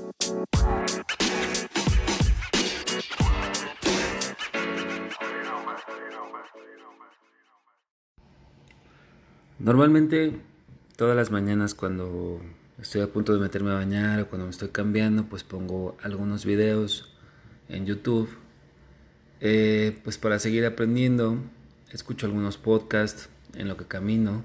Normalmente todas las mañanas cuando estoy a punto de meterme a bañar o cuando me estoy cambiando, pues pongo algunos videos en YouTube, pues para seguir aprendiendo. Escucho algunos podcasts en lo que camino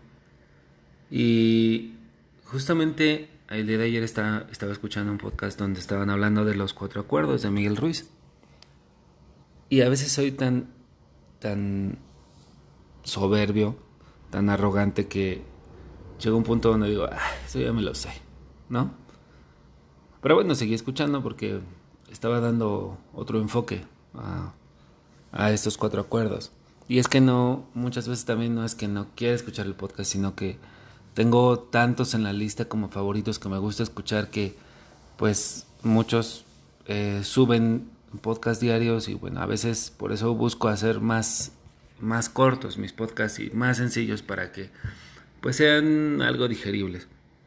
y justamente el día de ayer estaba escuchando un podcast donde estaban hablando de los 4 acuerdos de Miguel Ruiz, y a veces soy tan soberbio, tan arrogante, que llega un punto donde digo, eso ya me lo sé, ¿no? Pero bueno, seguí escuchando porque estaba dando otro enfoque a estos 4 acuerdos. Y es que no, muchas veces también no es que no quiera escuchar el podcast, sino que tengo tantos en la lista como favoritos que me gusta escuchar, que pues muchos suben podcast diarios, y bueno, a veces por eso busco hacer más cortos mis podcasts y más sencillos para que pues sean algo digeribles.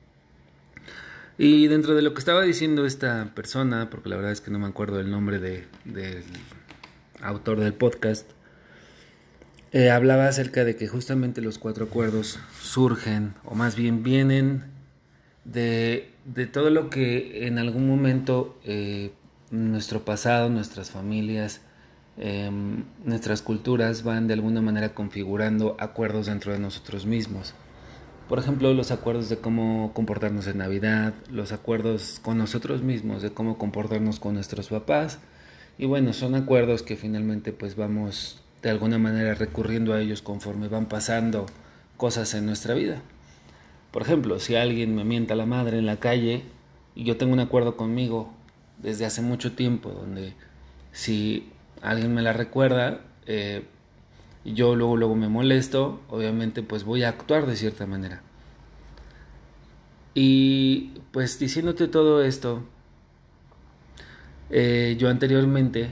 Y dentro de lo que estaba diciendo esta persona, porque la verdad es que no me acuerdo el nombre del autor del podcast, hablaba acerca de que justamente los 4 acuerdos surgen, o más bien vienen de todo lo que en algún momento nuestro pasado, nuestras familias, nuestras culturas van de alguna manera configurando acuerdos dentro de nosotros mismos. Por ejemplo, los acuerdos de cómo comportarnos en Navidad, los acuerdos con nosotros mismos, de cómo comportarnos con nuestros papás. Y bueno, son acuerdos que finalmente pues vamos de alguna manera recurriendo a ellos conforme van pasando cosas en nuestra vida. Por ejemplo, si alguien me mienta la madre en la calle y yo tengo un acuerdo conmigo desde hace mucho tiempo, donde si alguien me la recuerda, y yo luego me molesto, obviamente pues voy a actuar de cierta manera. Y pues diciéndote todo esto, yo anteriormente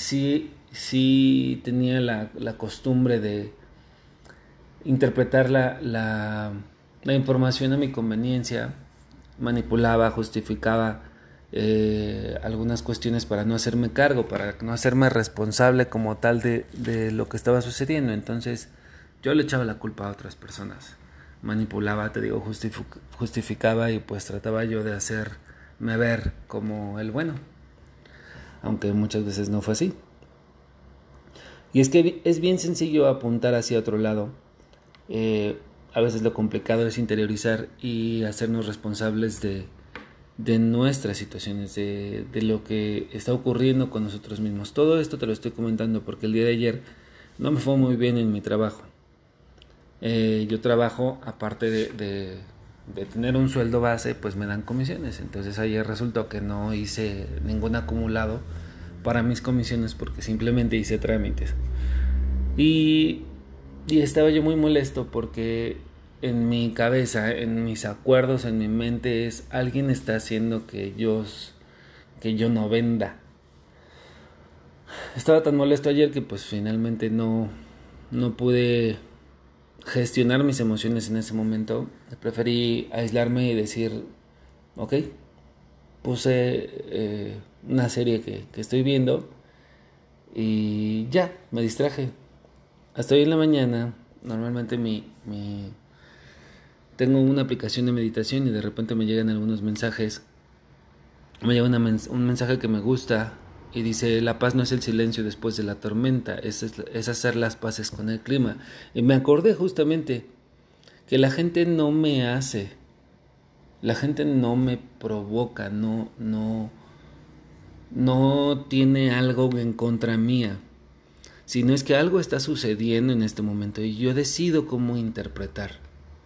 sí tenía la costumbre de interpretar la información a mi conveniencia, manipulaba, justificaba algunas cuestiones para no hacerme cargo, para no hacerme responsable como tal de lo que estaba sucediendo. Entonces yo le echaba la culpa a otras personas, manipulaba, te digo, justificaba, y pues trataba yo de hacerme ver como el bueno, aunque muchas veces no fue así. Y es que es bien sencillo apuntar hacia otro lado. A veces lo complicado es interiorizar y hacernos responsables de nuestras situaciones, de lo que está ocurriendo con nosotros mismos. Todo esto te lo estoy comentando porque el día de ayer no me fue muy bien en mi trabajo. Yo trabajo, aparte de tener un sueldo base, pues me dan comisiones. Entonces ayer resultó que no hice ningún acumulado para mis comisiones porque simplemente hice trámites. Y estaba yo muy molesto porque en mi cabeza, en mis acuerdos, en mi mente es: alguien está haciendo que yo no venda. Estaba tan molesto ayer que pues finalmente no pude gestionar mis emociones en ese momento. Preferí aislarme y decir, ok, puse una serie que estoy viendo y ya, me distraje. Hasta hoy en la mañana, normalmente tengo una aplicación de meditación y de repente me llegan algunos mensajes. Me llega un mensaje que me gusta y dice: la paz no es el silencio después de la tormenta, es hacer las paces con el clima. Y me acordé justamente que la gente no me hace, la gente no me provoca, no tiene algo en contra mía, sino es que algo está sucediendo en este momento y yo decido cómo interpretar.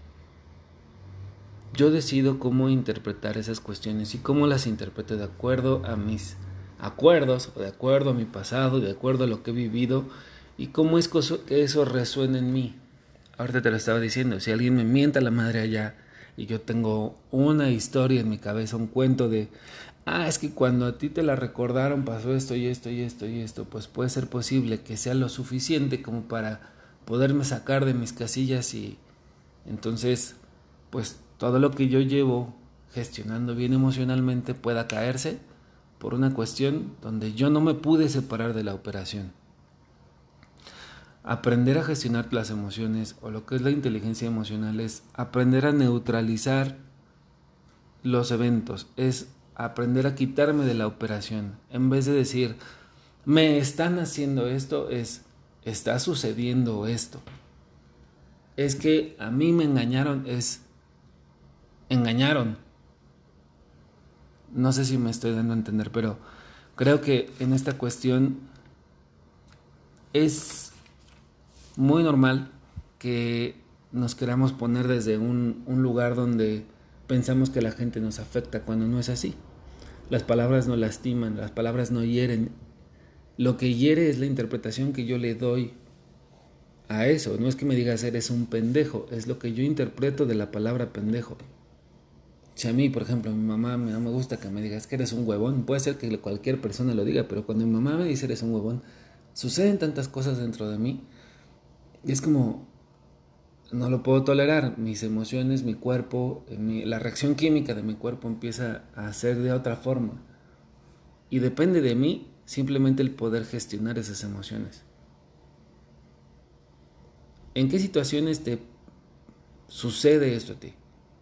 Yo decido cómo interpretar esas cuestiones y cómo las interpreto de acuerdo a mis acuerdos, o de acuerdo a mi pasado, de acuerdo a lo que he vivido, y cómo es que eso resuena en mí. Ahorita te lo estaba diciendo, si alguien me mienta la madre allá y yo tengo una historia en mi cabeza, un cuento de: es que cuando a ti te la recordaron pasó esto y esto y esto y esto, pues puede ser posible que sea lo suficiente como para poderme sacar de mis casillas, y entonces pues todo lo que yo llevo gestionando bien emocionalmente pueda caerse por una cuestión donde yo no me pude separar de la operación. Aprender a gestionar las emociones, o lo que es la inteligencia emocional, es aprender a neutralizar los eventos, es aprender a quitarme de la operación. En vez de decir, me están haciendo esto, está sucediendo esto. Es que a mí me engañaron, engañaron. No sé si me estoy dando a entender, pero creo que en esta cuestión es muy normal que nos queramos poner desde un lugar donde pensamos que la gente nos afecta, cuando no es así. Las palabras no lastiman, las palabras no hieren. Lo que hiere es la interpretación que yo le doy a eso. No es que me digas eres un pendejo, es lo que yo interpreto de la palabra pendejo. Si a mí, por ejemplo, a mi mamá no me gusta que me digas que eres un huevón, puede ser que cualquier persona lo diga, pero cuando mi mamá me dice eres un huevón, suceden tantas cosas dentro de mí y es como, no lo puedo tolerar. Mis emociones, mi cuerpo, la reacción química de mi cuerpo empieza a ser de otra forma y depende de mí simplemente el poder gestionar esas emociones. ¿En qué situaciones te sucede esto a ti?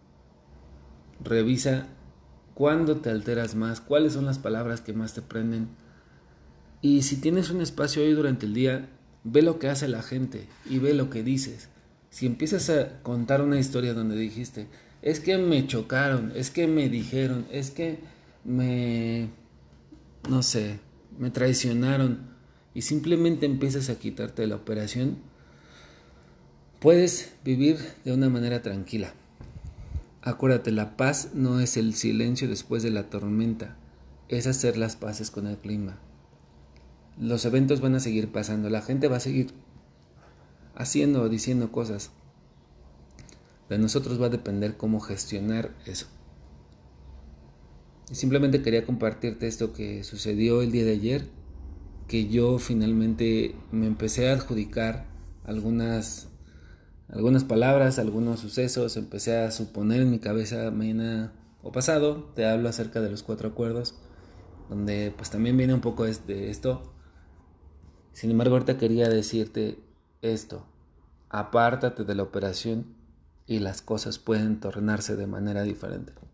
Revisa cuándo te alteras más, cuáles son las palabras que más te prenden. Y si tienes un espacio hoy durante el día, ve lo que hace la gente y ve lo que dices. Si empiezas a contar una historia donde dijiste, es que me chocaron, es que me dijeron, es que no sé, me traicionaron, y simplemente empiezas a quitarte de la operación, puedes vivir de una manera tranquila. Acuérdate, la paz no es el silencio después de la tormenta, es hacer las paces con el clima. Los eventos van a seguir pasando, la gente va a seguir haciendo o diciendo cosas. De nosotros va a depender cómo gestionar eso. Y simplemente quería compartirte esto que sucedió el día de ayer, que yo finalmente me empecé a adjudicar algunas palabras, algunos sucesos, empecé a suponer en mi cabeza mañana o pasado, te hablo acerca de los 4 acuerdos, donde pues también viene un poco de esto. Sin embargo, ahorita quería decirte esto: apártate de la operación y las cosas pueden tornarse de manera diferente.